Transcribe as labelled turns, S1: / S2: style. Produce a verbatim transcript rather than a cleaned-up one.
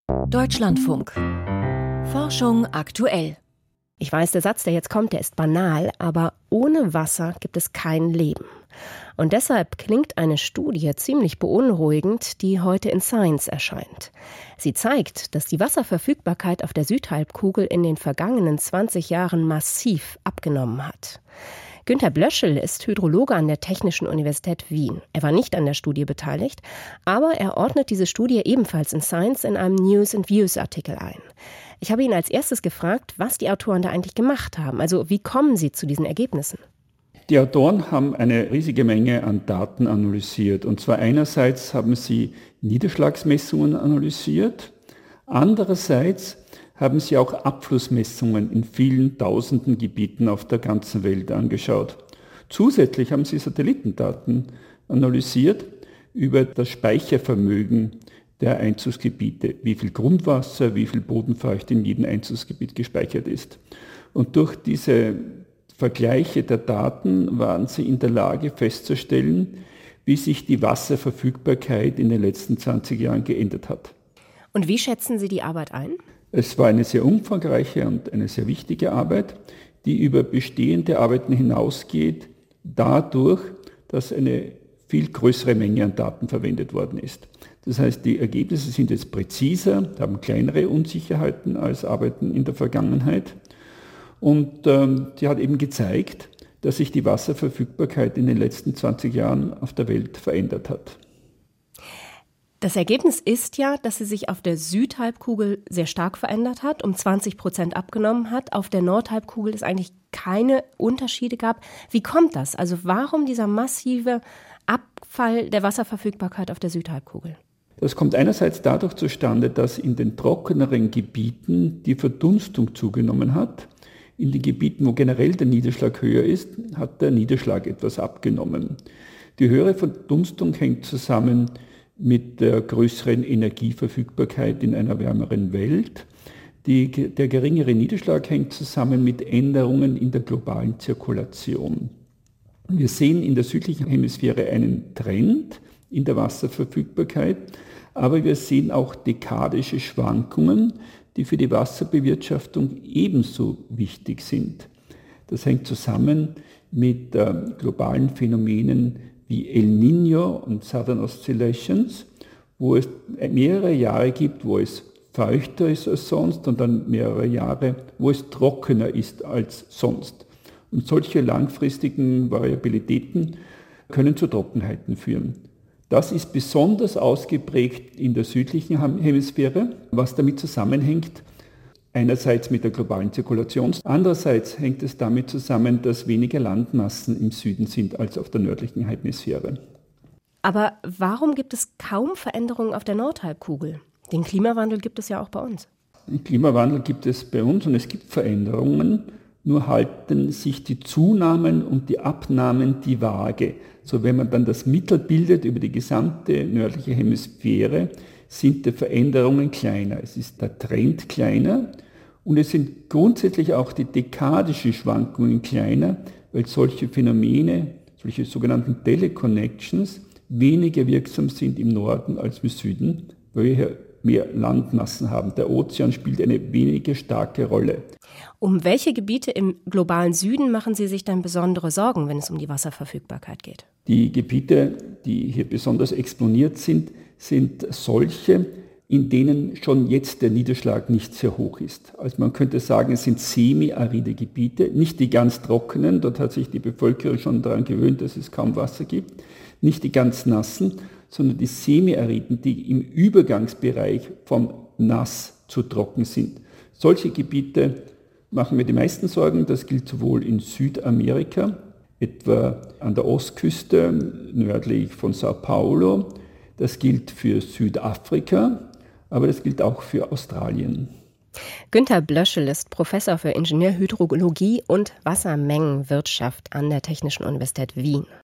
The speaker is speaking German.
S1: Deutschlandfunk. Forschung aktuell.
S2: Ich weiß, der Satz, der jetzt kommt, der ist banal, aber ohne Wasser gibt es kein Leben. Und deshalb klingt eine Studie ziemlich beunruhigend, die heute in Science erscheint. Sie zeigt, dass die Wasserverfügbarkeit auf der Südhalbkugel in den vergangenen zwanzig Jahren massiv abgenommen hat. Günter Blöschel ist Hydrologe an der Technischen Universität Wien. Er war nicht an der Studie beteiligt, aber er ordnet diese Studie ebenfalls in Science in einem News and Views Artikel ein. Ich habe ihn als erstes gefragt, was die Autoren da eigentlich gemacht haben. Also wie kommen sie zu diesen Ergebnissen?
S3: Die Autoren haben eine riesige Menge an Daten analysiert. Und zwar einerseits haben sie Niederschlagsmessungen analysiert, andererseits haben sie auch Abflussmessungen in vielen tausenden Gebieten auf der ganzen Welt angeschaut. Zusätzlich haben sie Satellitendaten analysiert über das Speichervermögen der Einzugsgebiete, wie viel Grundwasser, wie viel Bodenfeuchte in jedem Einzugsgebiet gespeichert ist. Und durch diese Vergleiche der Daten waren sie in der Lage festzustellen, wie sich die Wasserverfügbarkeit in den letzten zwanzig Jahren geändert hat.
S2: Und wie schätzen Sie die Arbeit ein?
S3: Es war eine sehr umfangreiche und eine sehr wichtige Arbeit, die über bestehende Arbeiten hinausgeht, dadurch, dass eine viel größere Menge an Daten verwendet worden ist. Das heißt, die Ergebnisse sind jetzt präziser, haben kleinere Unsicherheiten als Arbeiten in der Vergangenheit. Und ähm, die hat eben gezeigt, dass sich die Wasserverfügbarkeit in den letzten zwanzig Jahren auf der Welt verändert hat.
S2: Das Ergebnis ist ja, dass sie sich auf der Südhalbkugel sehr stark verändert hat, um zwanzig Prozent abgenommen hat. Auf der Nordhalbkugel es eigentlich keine Unterschiede gab. Wie kommt das? Also warum dieser massive Abfall der Wasserverfügbarkeit auf der Südhalbkugel?
S3: Das kommt einerseits dadurch zustande, dass in den trockeneren Gebieten die Verdunstung zugenommen hat. In den Gebieten, wo generell der Niederschlag höher ist, hat der Niederschlag etwas abgenommen. Die höhere Verdunstung hängt zusammen mit der größeren Energieverfügbarkeit in einer wärmeren Welt. Die, der geringere Niederschlag hängt zusammen mit Änderungen in der globalen Zirkulation. Wir sehen in der südlichen Hemisphäre einen Trend in der Wasserverfügbarkeit, aber wir sehen auch dekadische Schwankungen, die für die Wasserbewirtschaftung ebenso wichtig sind. Das hängt zusammen mit äh, globalen Phänomenen wie El Niño und Southern Oscillations, wo es mehrere Jahre gibt, wo es feuchter ist als sonst und dann mehrere Jahre, wo es trockener ist als sonst. Und solche langfristigen Variabilitäten können zu Trockenheiten führen. Das ist besonders ausgeprägt in der südlichen Hemisphäre, was damit zusammenhängt, einerseits mit der globalen Zirkulation, andererseits hängt es damit zusammen, dass weniger Landmassen im Süden sind als auf der nördlichen Hemisphäre.
S2: Aber warum gibt es kaum Veränderungen auf der Nordhalbkugel? Den Klimawandel gibt es ja auch bei uns.
S3: Den Klimawandel gibt es bei uns und es gibt Veränderungen, nur halten sich die Zunahmen und die Abnahmen die Waage. So, wenn man dann das Mittel bildet über die gesamte nördliche Hemisphäre, sind die Veränderungen kleiner. Es ist der Trend kleiner und es sind grundsätzlich auch die dekadischen Schwankungen kleiner, weil solche Phänomene, solche sogenannten Teleconnections, weniger wirksam sind im Norden als im Süden, weil wir hier mehr Landmassen haben. Der Ozean spielt eine weniger starke Rolle.
S2: Um welche Gebiete im globalen Süden machen Sie sich dann besondere Sorgen, wenn es um die Wasserverfügbarkeit geht?
S3: Die Gebiete, die hier besonders exponiert sind, sind solche, in denen schon jetzt der Niederschlag nicht sehr hoch ist. Also man könnte sagen, es sind semi-aride Gebiete, nicht die ganz trockenen, dort hat sich die Bevölkerung schon daran gewöhnt, dass es kaum Wasser gibt, nicht die ganz nassen, sondern die semi-ariden, die im Übergangsbereich vom nass zu trocken sind. Solche Gebiete machen mir die meisten Sorgen, das gilt sowohl in Südamerika, etwa an der Ostküste nördlich von Sao Paulo, das gilt für Südafrika, aber das gilt auch für Australien.
S2: Günter Blöschel ist Professor für Ingenieurhydrologie und Wassermengenwirtschaft an der Technischen Universität Wien.